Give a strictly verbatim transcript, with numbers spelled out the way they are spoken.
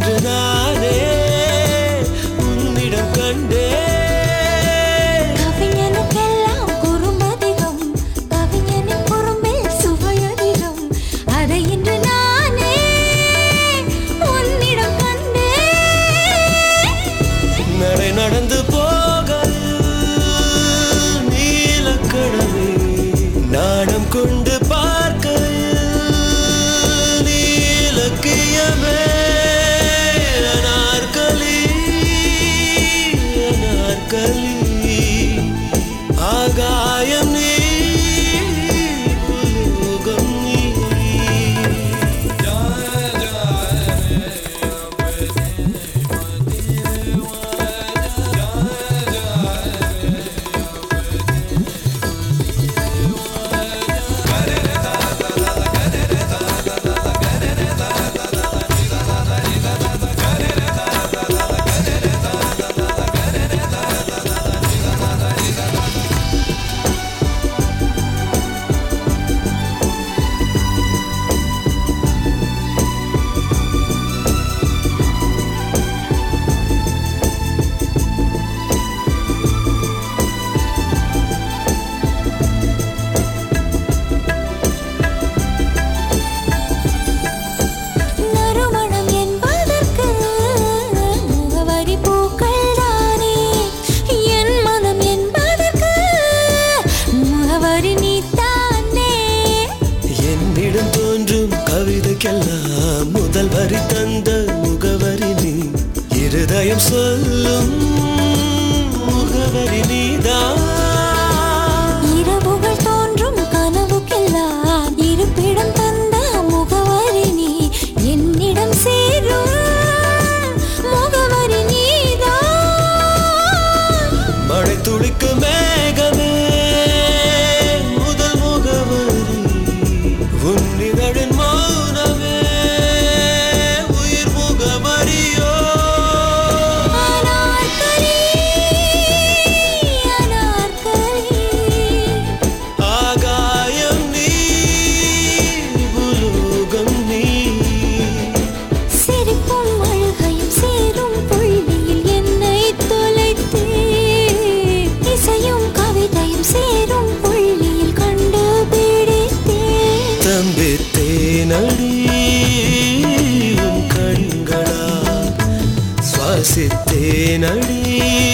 இன்று நானே உன்னிடம் கண்டே கவிஞனுக்கெல்லாம் குறும்பதிகம் கவிஞனின் குறும்பில் சுவையதிகம் அதை இன்று நானே உன்னிடம் கண்டே நடை நடந்து போக நீலக்கடவே நாணம் கொண்டு பார்க்க நீலக்கியமே அனார்கலி அனார்கலி ஆகாயம் நீ உலோகம் நீ நறுமணம் என்பதற்கு முகவரி பூக்கள் தானே என் மனம் என்பதற்கு முகவரி நீதானே என்னிடம் தோன்றும் கவிதைக்கெல்லாம் முதல் வரி தந்த முகவரி நீ இருதயம் சொல்லும் முகவரி நீதான் இரவுகள் தோன்றும் கனவுக்கெல்லாம் இருப்பிடம் தந்த முகவரி நீ என்னிடம் சேரும் முகவரி நீதான் மழை துளிக்கு மேகமே முதல் முகவரி உன்னிதழின் மௌனமே உயிர் முகவரியோ அனார்கலி அனார்கலி ஆகாயம் நீ உலோகம் நீ சிரிப்பும் அழுகையும் சேரும் புள்ளியில் என்னை தொலைத்தே இசையும் கவிதையும் சேரும் புள்ளியில் கண்டுபிடித்தேன் தம்பித்தேனடி உன் கண்களால் சுவாசித்தேனடி